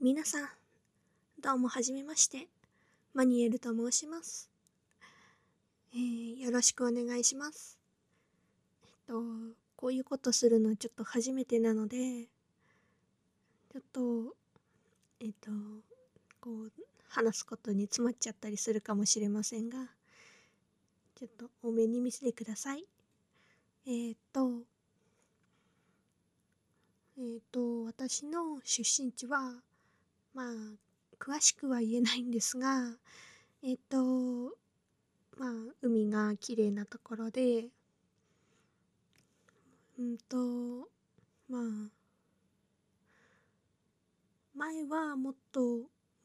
皆さん、どうもはじめまして。マニエルと申します。よろしくお願いします。こういうことするのちょっと初めてなので、ちょっと、えっと、こう、話すことに詰まっちゃったりするかもしれませんが、ちょっと多めに見せてください。えっと、私の出身地は、まあ、詳しくは言えないんですが、まあ、海が綺麗なところで、まあ、前はもっと、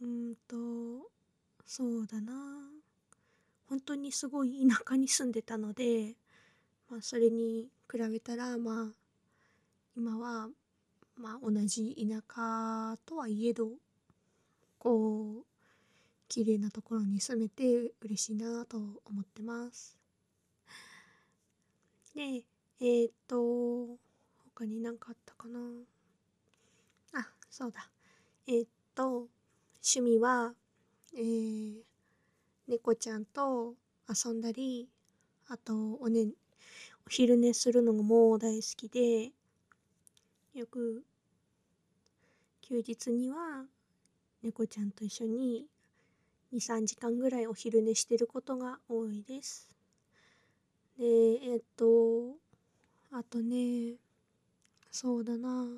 そうだな。本当にすごい田舎に住んでたので、まあ、それに比べたら、まあ、今は、まあ、同じ田舎とはいえど、こう、綺麗なところに住めて嬉しいなと思ってます。で、他に何かあったかな。あ、そうだ。趣味は、えー猫ちゃんと遊んだり、あとお昼寝するのも大好きで、よく休日には猫ちゃんと一緒に2、3時間ぐらいお昼寝してることが多いです。で、あとね、そうだな、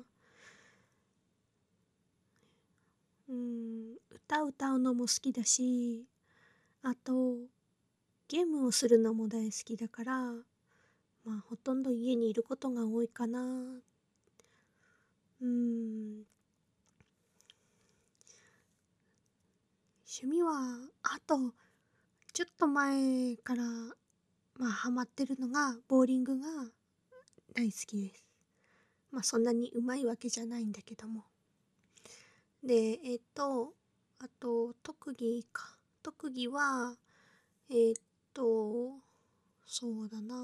歌うのも好きだし、あとゲームをするのも大好きだから、まあほとんど家にいることが多いかな。うーん、趣味は、あと、ちょっと前から、まあ、ハマってるのが、ボーリングが大好きです。まあ、そんなにうまいわけじゃないんだけども。で、あと、特技か。特技は、えーっと、そうだな。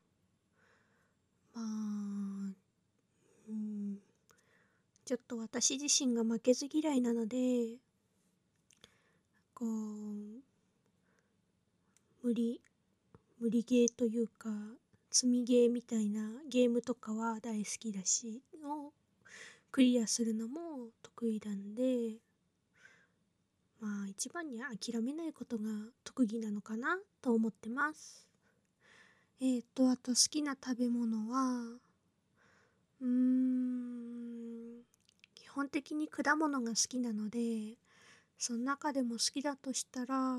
まあ、うん、ちょっと私自身が負けず嫌いなので、こう、無理、無理ゲーというか、積みゲーみたいなゲームとかは大好きだし、をクリアするのも得意なんで、まあ一番に諦めないことが特技なのかなと思ってます。あと好きな食べ物は、うーん、基本的に果物が好きなので、その中でも好きだとしたら、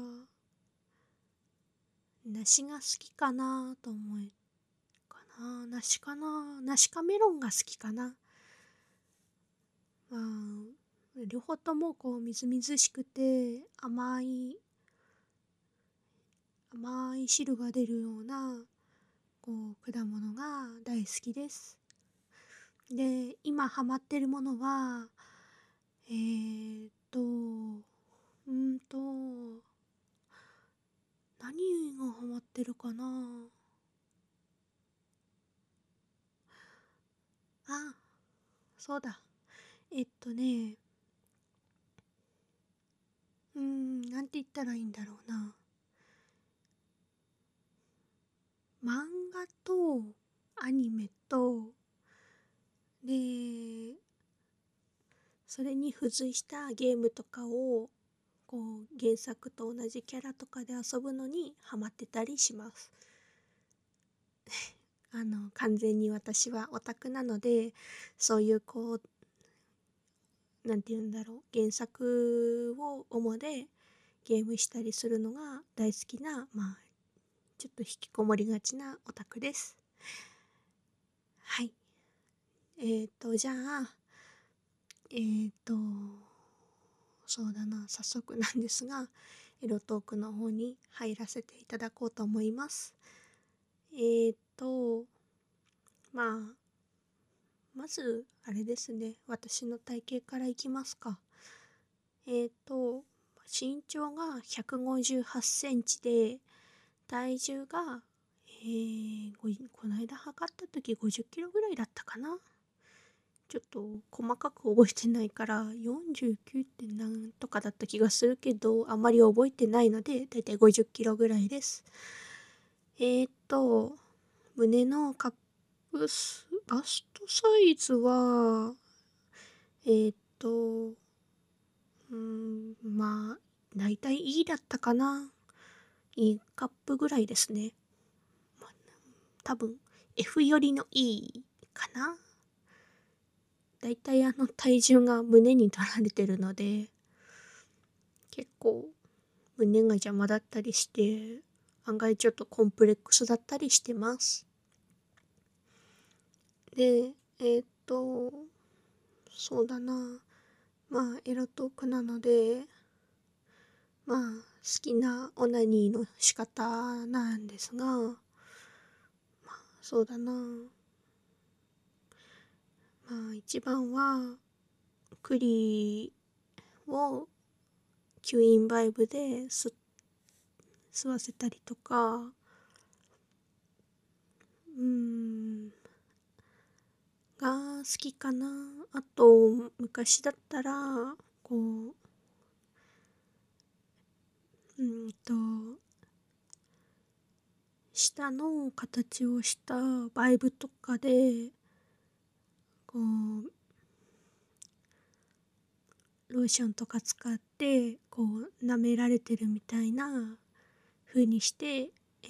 梨が好きかなと思うかな。梨かな。梨かメロンが好きかな。まあ、両方ともこうみずみずしくて甘い汁が出るようなこう果物が大好きです。で、今ハマってるものは、えーっと、うんと、何がハマってるかな。あ、そうだ。ね、なんて言ったらいいんだろうな。漫画とアニメと、で、それに付随したゲームとかをこう原作と同じキャラとかで遊ぶのにハマってたりします。完全に私はオタクなので、そういうこう、なんて言うんだろう、原作を主でゲームしたりするのが大好きな、まあ、ちょっと引きこもりがちなオタクです。はい。じゃあ、えーと、そうだな、早速なんですが、エロトークの方に入らせていただこうと思います。えーと、まあ、まず、あれですね、私の体型からいきますか。身長が158センチで、体重が、この間測った時50キロぐらいだったかな。 ちょっと細かく覚えてないから49点何とかだった気がするけど、あまり覚えてないのでだいたい50キロぐらいです。胸のバストサイズはまあだいたい E だったかな。E カップぐらいですね。多分 F よりの E かな。だいたい体重が胸に取られてるので、結構胸が邪魔だったりして、案外ちょっとコンプレックスだったりしてます。で、そうだな。まあ、エロトークなので、まあ、好きなオナニーの仕方なんですが、まあ、そうだな。まあ、一番は、栗を吸引バイブで吸わせたりとか、が好きかな。あと、昔だったら、こう、舌の形をしたバイブとかで、こう、ローションとか使って、こう、舐められてるみたいな風にして、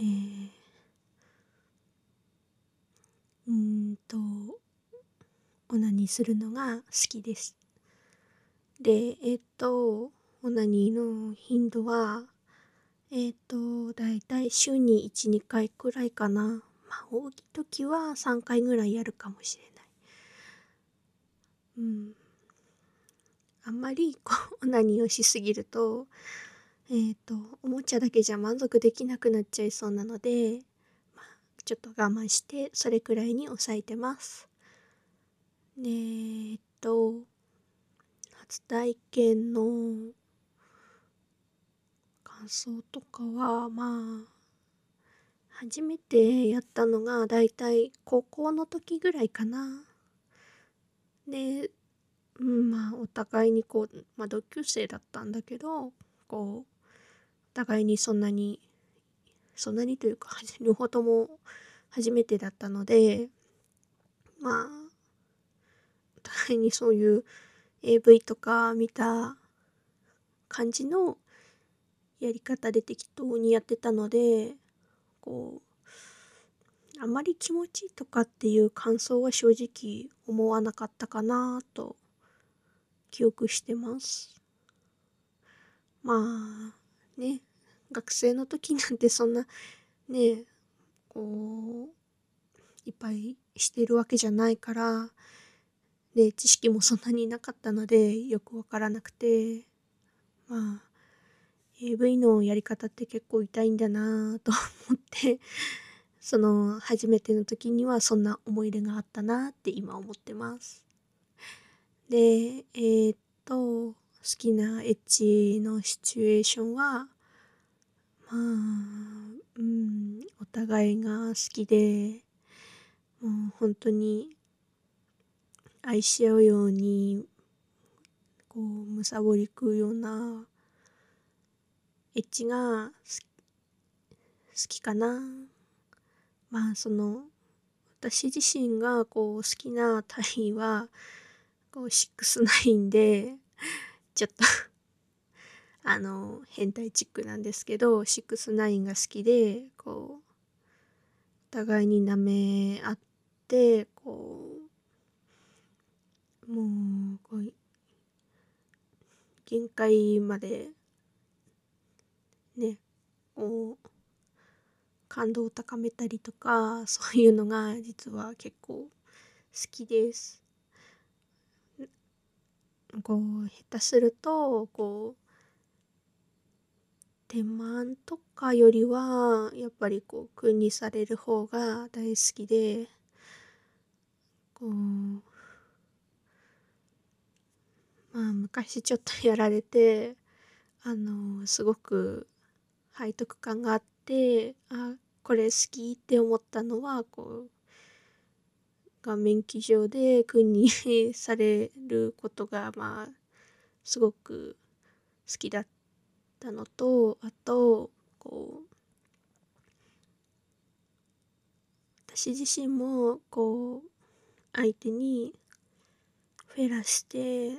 オナニーするのが好きです。で、オナニーの頻度は、だいたい週に1、2回くらいかな。まあ、多い時は3回ぐらいやるかもしれない。あんまりオナニーをしすぎると、おもちゃだけじゃ満足できなくなっちゃいそうなので、まあ、ちょっと我慢してそれくらいに抑えてます。初体験の感想とかは、まあ、初めてやったのがだいたい高校の時ぐらいかな。で、まあお互いにこう、まあ同級生だったんだけど、こう、お互いにそんなにというか、両方とも初めてだったので、まあ、お互いにそういう AV とか見た感じのやり方で適当にやってたので、こう、あまり気持ちいいとかっていう感想は正直思わなかったかなと記憶してます。まあ、ね、学生の時なんてそんなね、こう、いっぱいしてるわけじゃないから、で、知識もそんなになかったので、よくわからなくて、まあ、AV のやり方って結構痛いんだなぁと思って、初めての時にはそんな思い入れがあったなって今思ってます。で、好きなエッチのシチュエーションは、まあ、お互いが好きで、もう本当に愛し合うように、こう、むさぼり食うようなエッチが好きかな。まあ、私自身がこう好きな単位は、こう、6-9で、ちょっと変態チックなんですけど、6-9が好きで、こう、お互いに舐め合って、こう、もう、こう、限界まで、ね、こう、感動を高めたりとか、そういうのが実は結構好きです。こう、下手すると、こう、手間とかよりは、やっぱりこう、苦にされる方が大好きで、こう、まあ、昔ちょっとやられて、すごく背徳感があって、あ、これ好きって思ったのは、こう、 が免許上で君にされることがすごく好きだったのと、あと私自身も相手にフェラして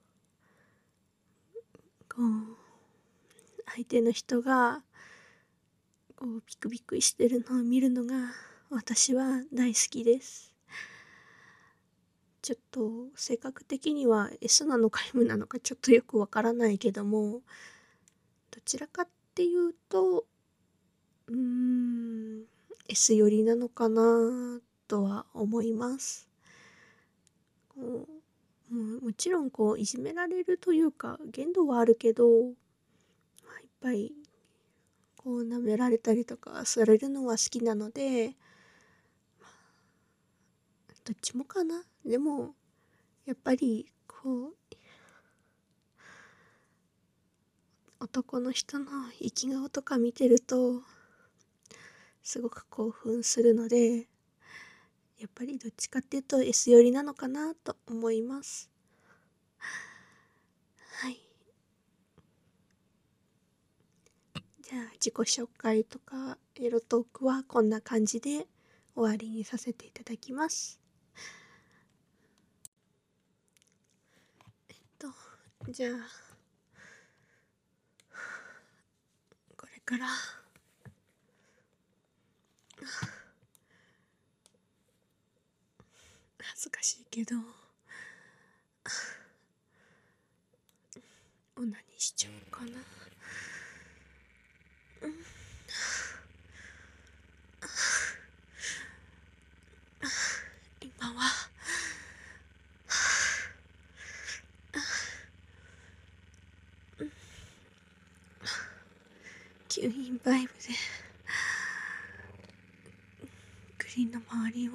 相手の人がビクビクしてるのを見るのが私は大好きです。ちょっと性格的には S なのか M なのかちょっとよくわからないけども、どちらかっていうとS 寄りなのかなとは思います。もちろんいじめられるというか限度はあるけど、いっぱい舐められたりとかされるのは好きなので、どっちもかな。でもやっぱり男の人の生き顔とか見てるとすごく興奮するので、やっぱりどっちかっていうと S 寄りなのかなと思います。はい。じゃあ自己紹介とかエロトークはこんな感じで終わりにさせていただきます。じゃあこれから恥ずかしいけどオナニーしちゃおうかな。今は吸引バイブでグリーンの周りを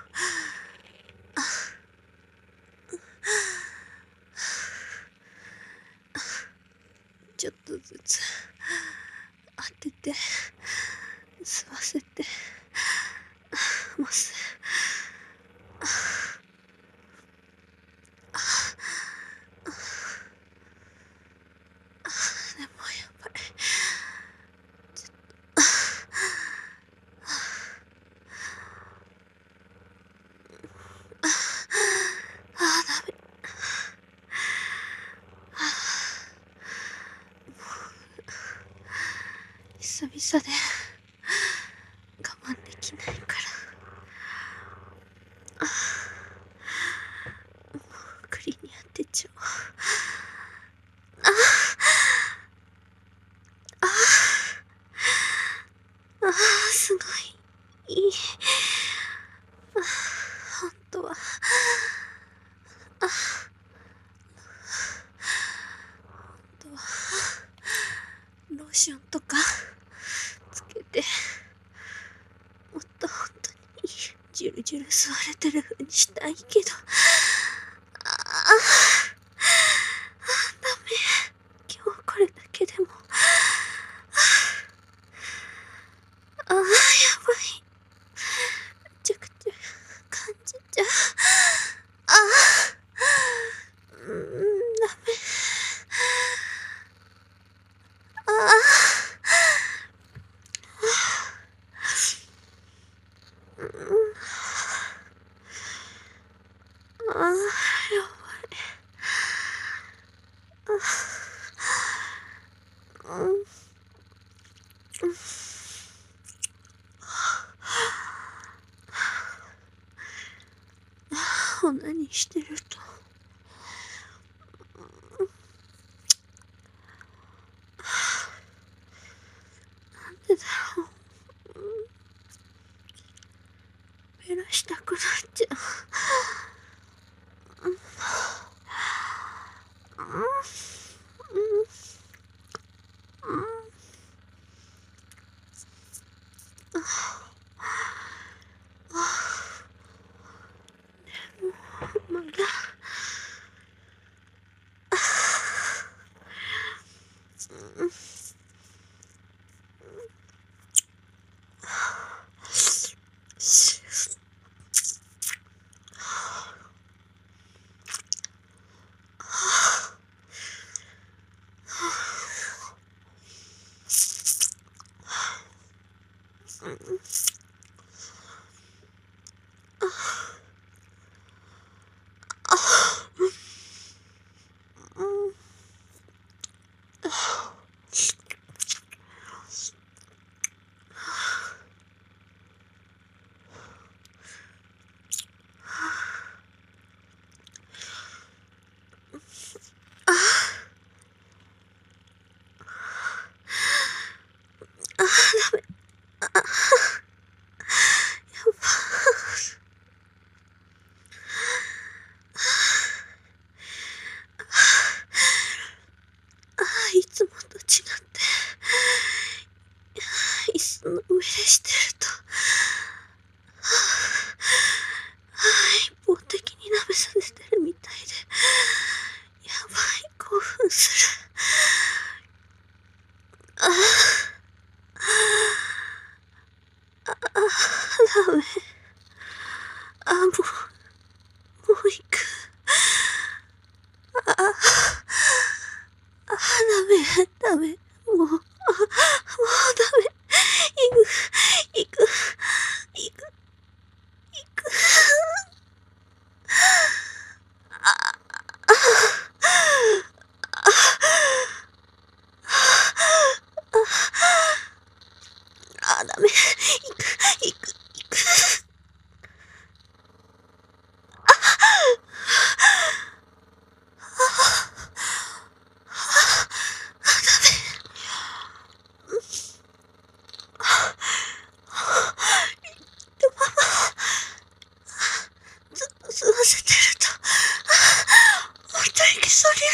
ちょっとずつ当てて吸わせてます。でもやっぱりちょっとダメ。久々で我慢できないから栗に当てちゃう。すごいいい。本当はローションとかつけてもっと本当にジュルジュル吸われてる風にしたいけど、ダメ。今日これだけでもやばい。めちゃくちゃ感じちゃう。ダメ。やばい。何してるとなんでだろう。減らしたくなっちゃう。まだしてると、一方的に舐めさせてるみたいで、やばい興奮する。ダメ。もう行く。ダメ。もうダメ。行く。ダメ。行く。ずっと吸わせてると、本当にそり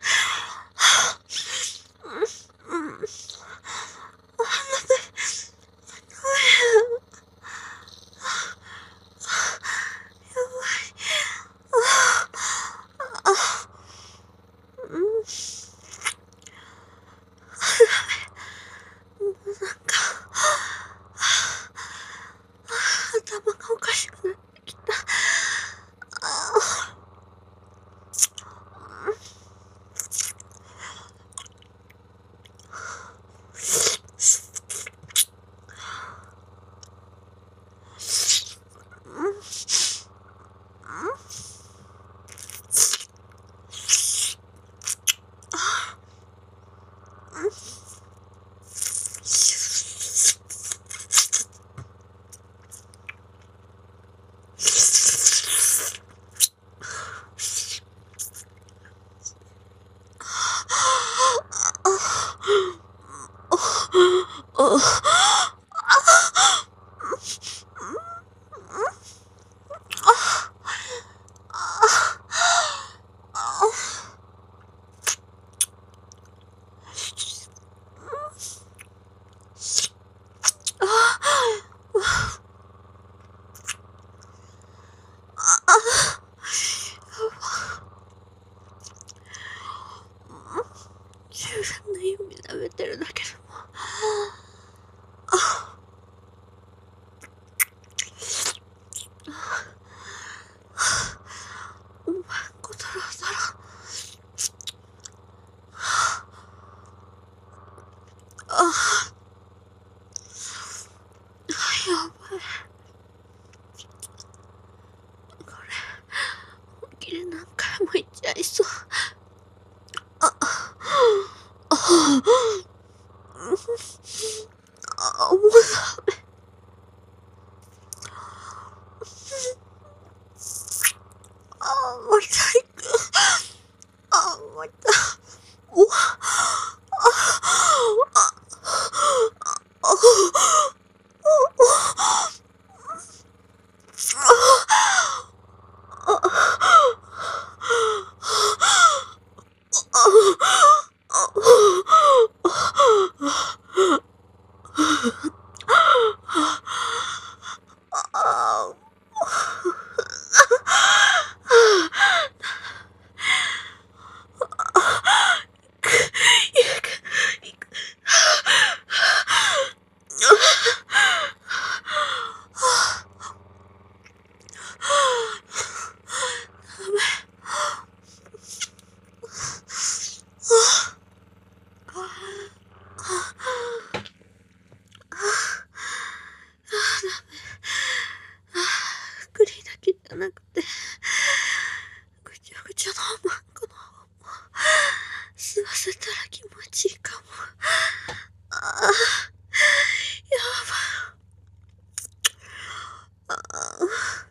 頭がおかしくなってきた。自分の指舐めてるだけでもお前小太郎だろ。やばい。これ本気で何回も言っちゃいそう。もうダメ。もう一回行く。もう一回。クリーだけじゃなくて、ぐちゃぐちゃのマンコの方も吸わせたら気持ちいいかも。やばい。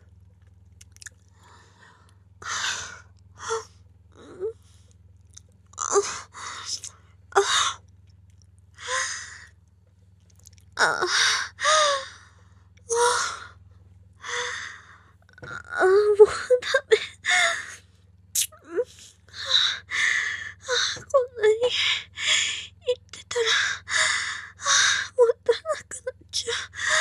もうダメ。こんなに言ってたら、もったいなくなっちゃう。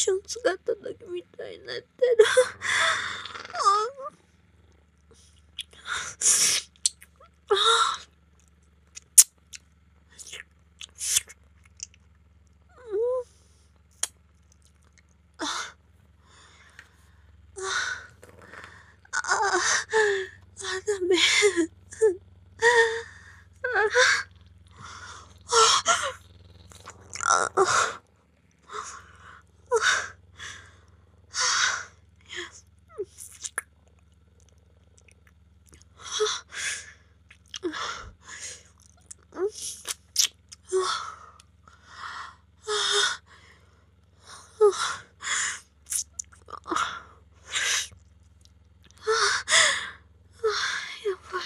ション使った時みたいになってる。ダメ。やばい。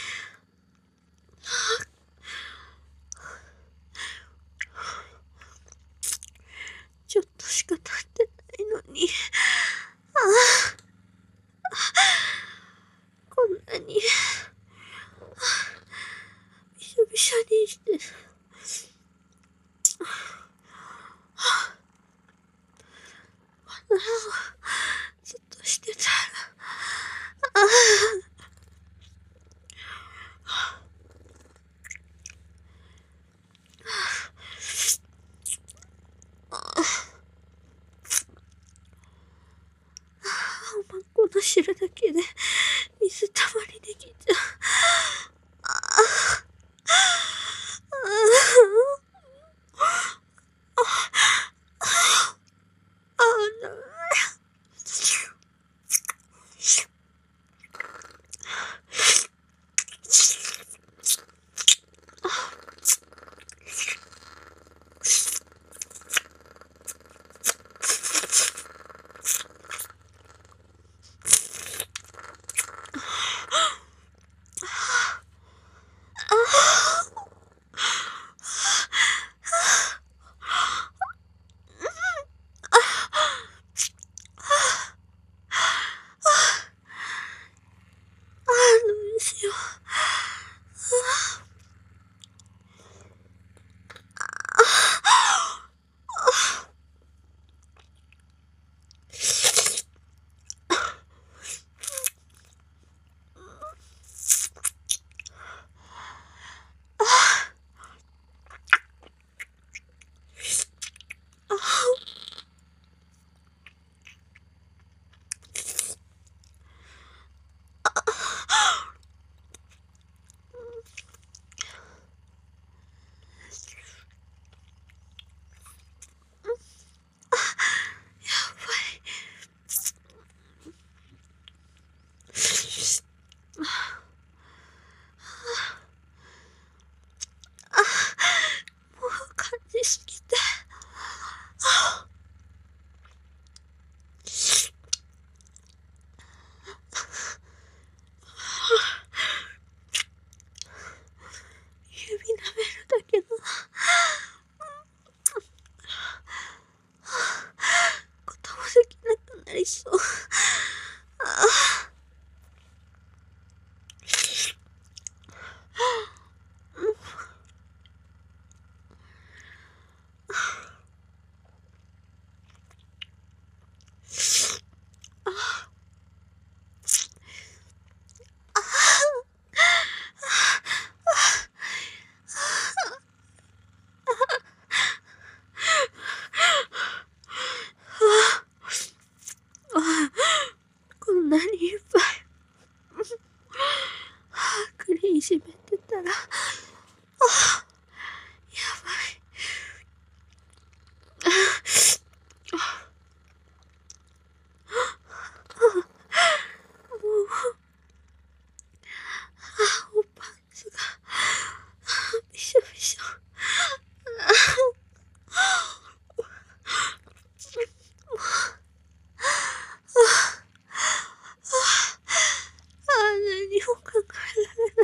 ちょっとしか経ってないのに。こんなにびしょびしょにしてる。こんなのずっとしてたら。この汁だけで水たまりできちゃう。どうしよう。感じすぎて。指舐めるだけのこともできなくなりそう。こんなにいっぱい栗いじめてたら、やばい。おパンツがびしょびしょ。何も考えられない。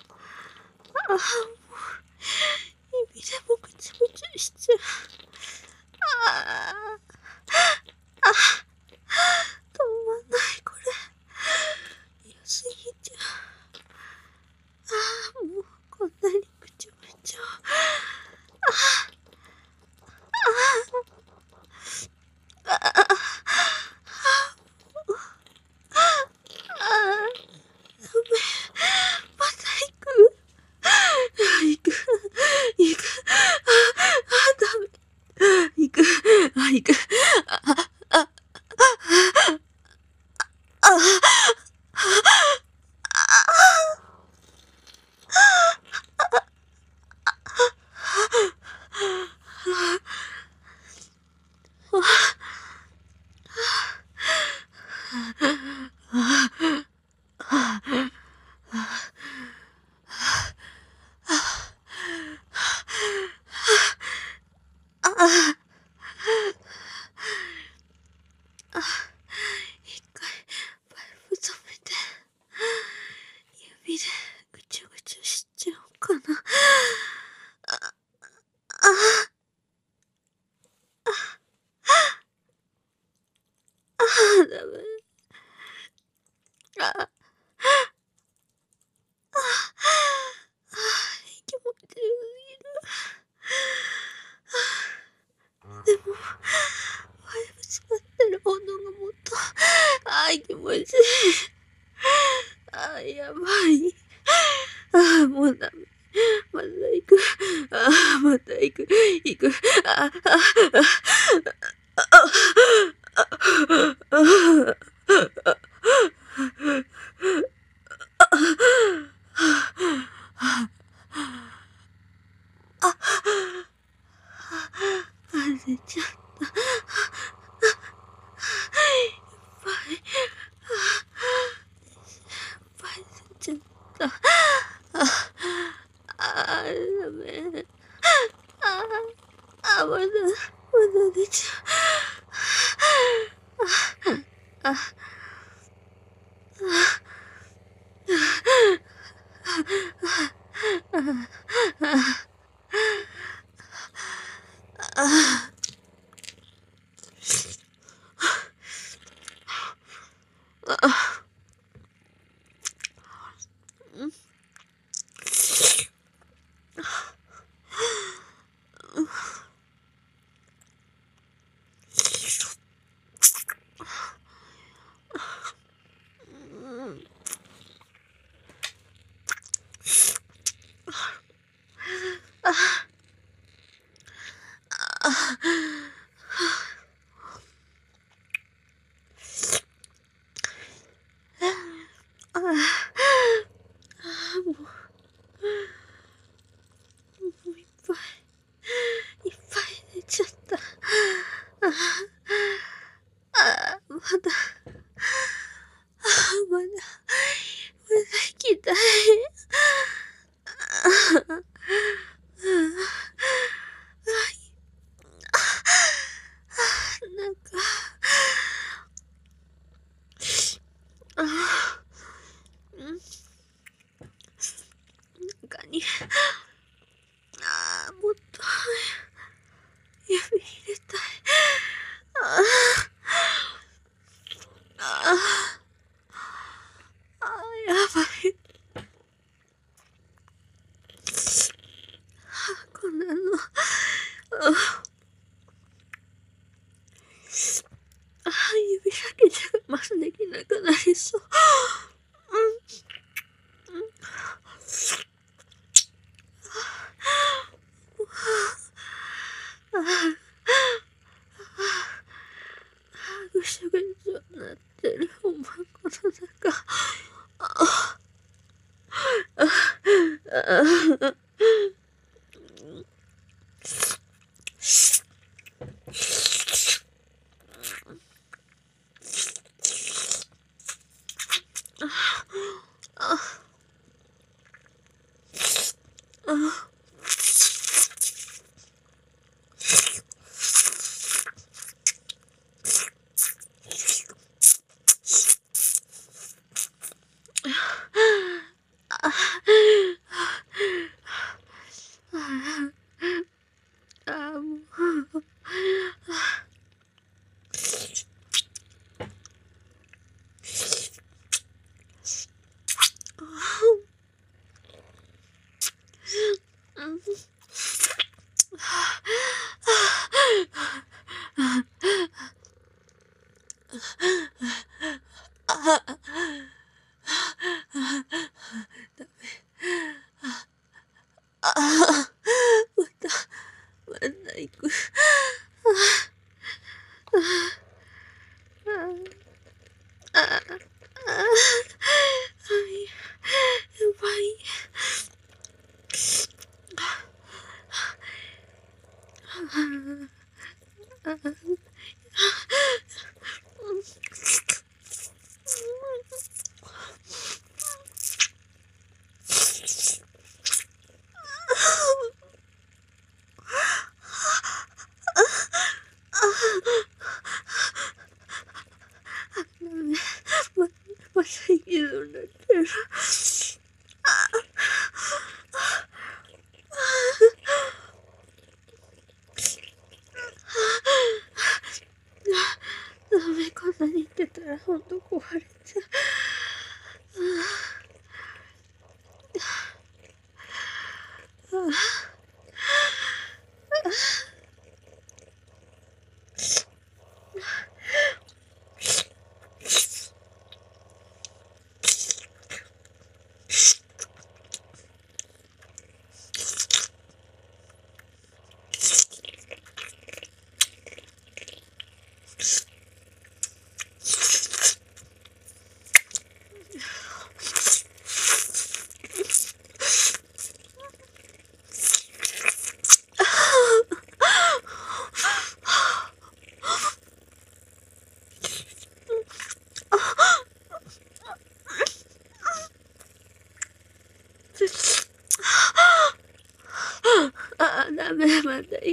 もう意味でもぐちゃぐちゃしちゃう。 ああ、止まんない、これ。良すぎちゃう。ああ、もう、こんなにぐちょぐちょ。ああ、ああ、ダメ。また行く。行く。行く。ダメ。行く。行く。一回、パイプ止めて、指でぐちょぐちょしちゃおうかな。ダメ。気持ち悪い。でも、パイプ使ってる温度がもっと、気持ちいい。やばい。もうダメ。また行く。また行く。行く。出ちゃった。いっぱい。いっぱい出ちゃった。ダメ。まだ出ちゃう。いっぱい出ちゃった。まだ行きたい。なんか、中に、もっと、指入れたい。やばい。こんなの、指だけじゃまずできなくなりそう。ぐしゃぐしゃになってる。お前この中。もう、 また息づになってる。ダメ、こんなに言ってたらほんと壊れちゃう。ダメ、また行く。行く。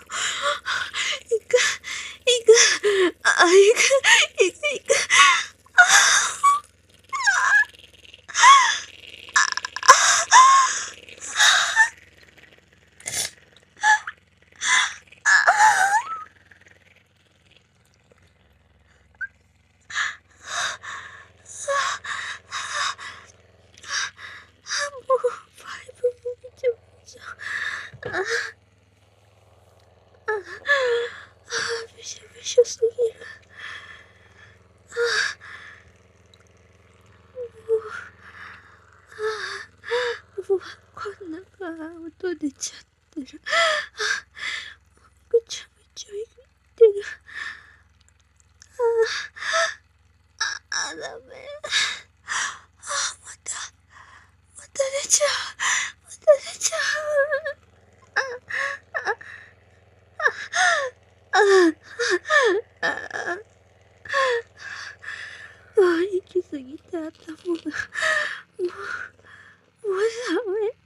行く。もう、5分以上。びしょびしょすぎる。もうこんな音出ちゃってる。ぐちゃぐちゃいってる。ダメ。また出ちゃう。行き過ぎて頭が、もうダメ。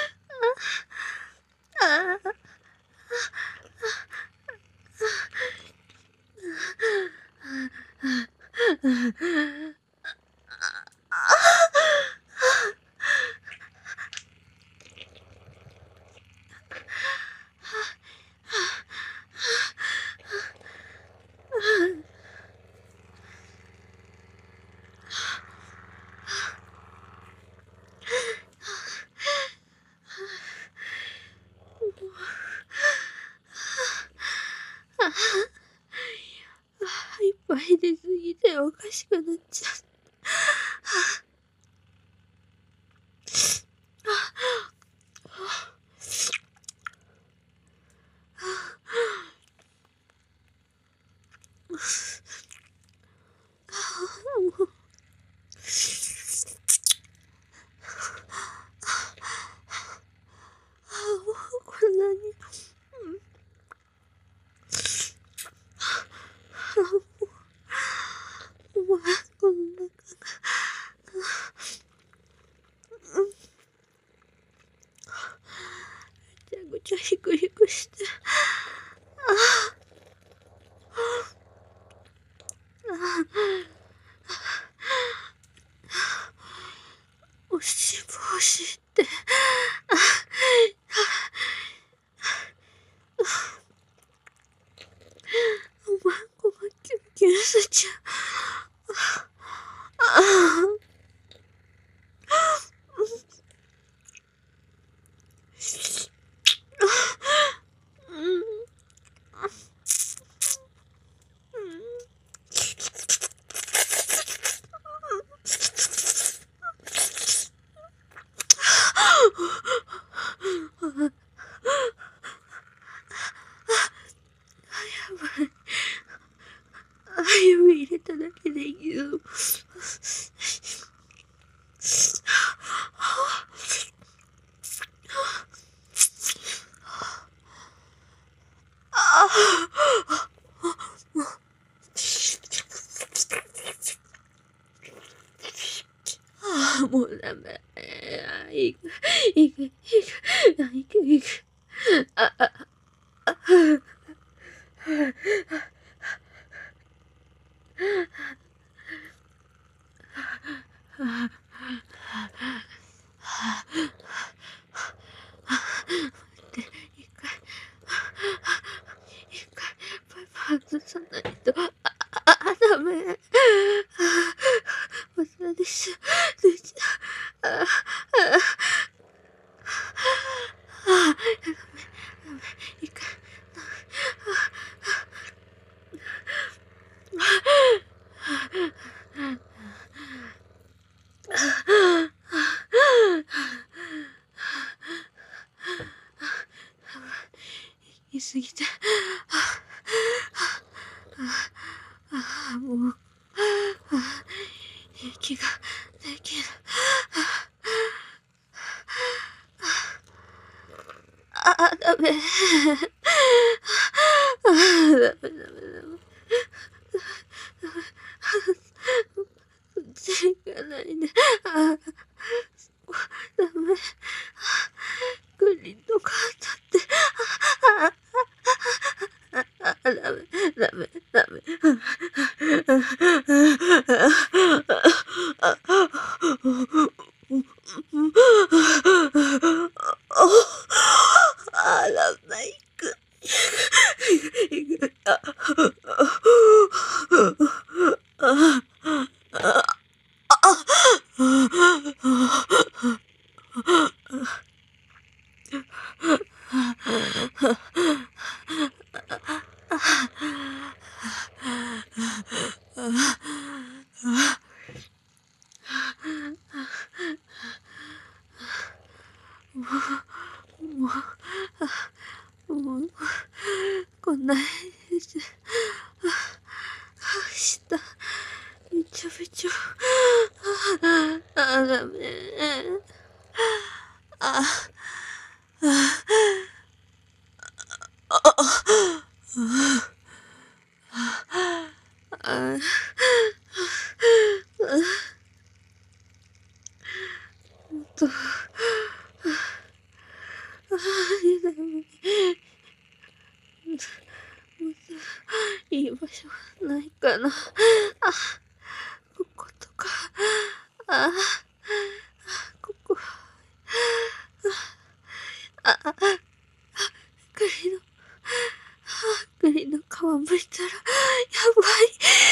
いっぱい出すぎておかしくなっちゃった。こんなに。こんなぐちゃぐちゃひくひくして。おしぼしって。おまんこがキュンキュンしちゃう。指入れただけで言う。 もうダメ。いく、いく、いく、いく、いく。あ、あ、あ、で、一回、パイプ外さないと。ダメ。私、出ちゃう。ダメ、一回。言い過ぎて。もう、息ができる。ダメ。ダメ、ダメ。そっち行かないで。ダメ。グリッドカートって。ダメ、ダメ、ダメ。ダメ、行く。行く。もう、こんなにして、下、びちょびちょ。ダメ。もっと、ダメ。いい場所ないかな。こことか。ここ。栗の皮むいたら、やばい。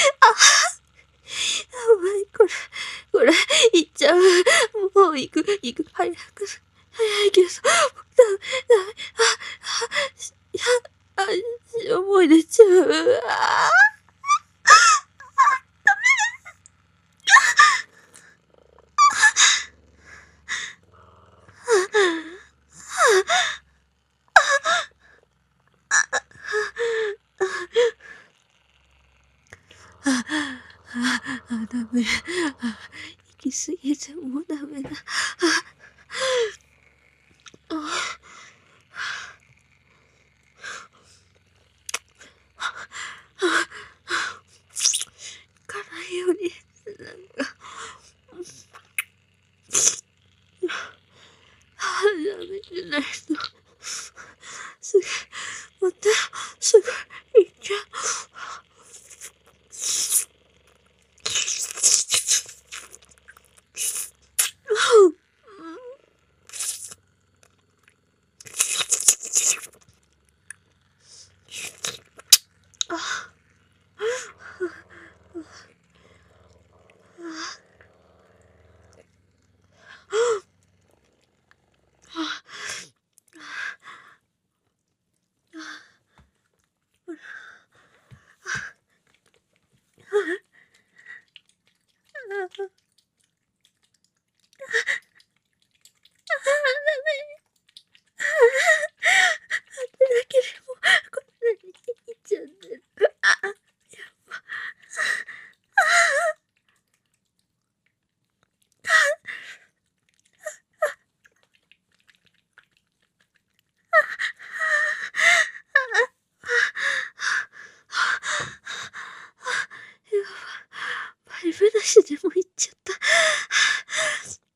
やばい、これ、行っちゃう。もう行く、早いけど、ダメ、思い出ちゃう。ダメ。行き過ぎてもうダメだ。辛いより、ダメじゃないと。また、すぐ行っちゃう。バイブなしでも行っちゃった。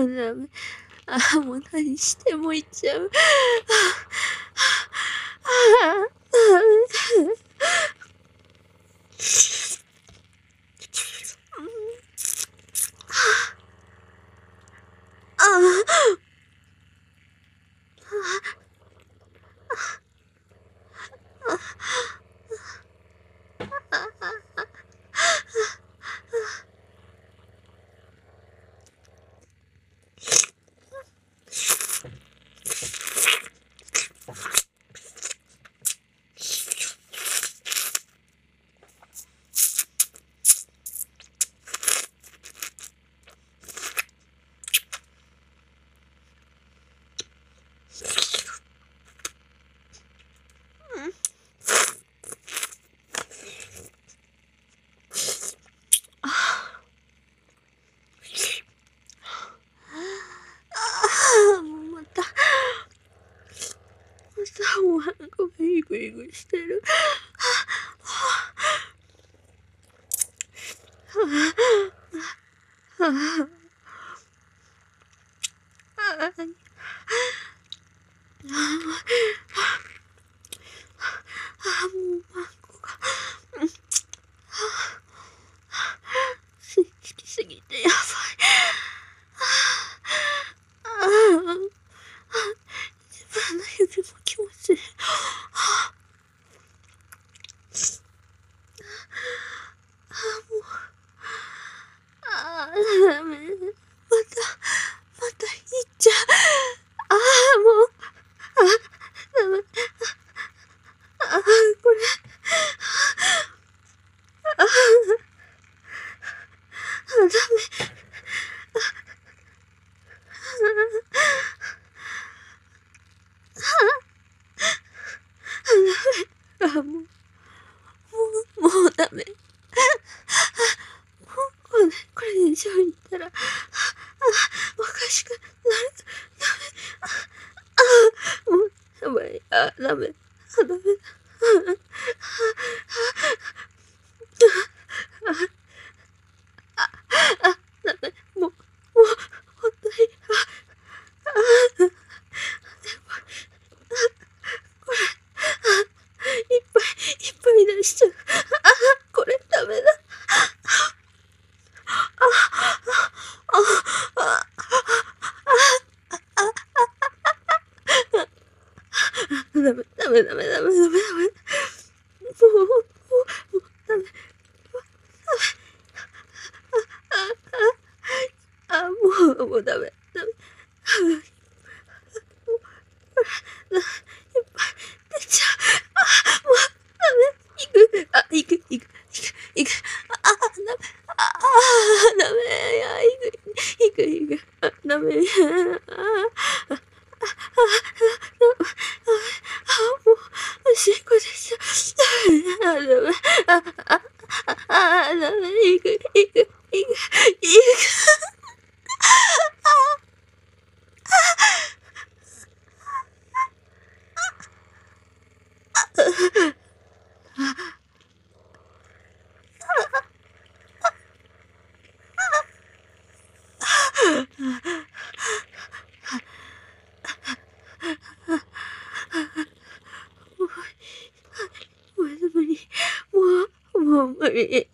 ダメ。もう何してもいっちゃう。もうまたもうなんかイグイグしてる。もうマンコが好きすぎてやばい。自分の指も気持ちいい。ダメ。また行っちゃう。もう。ダメ。これ。ダメ。もうダメ。これ以上言ったら、おかしくなる。ダメ。もう、やばい。ダメ。ダメだ。ダメ。もう、本当に。これ、いっぱい出しちゃう。これダメだ。ダメ。もう、ダメ。もうダメ。いっぱい出ちゃう。もうダメ。行く。ダメ。ダメ。行く。ダメ。もう、おしっこ出ちゃう。ダメ。ダメ。行く。もう無理。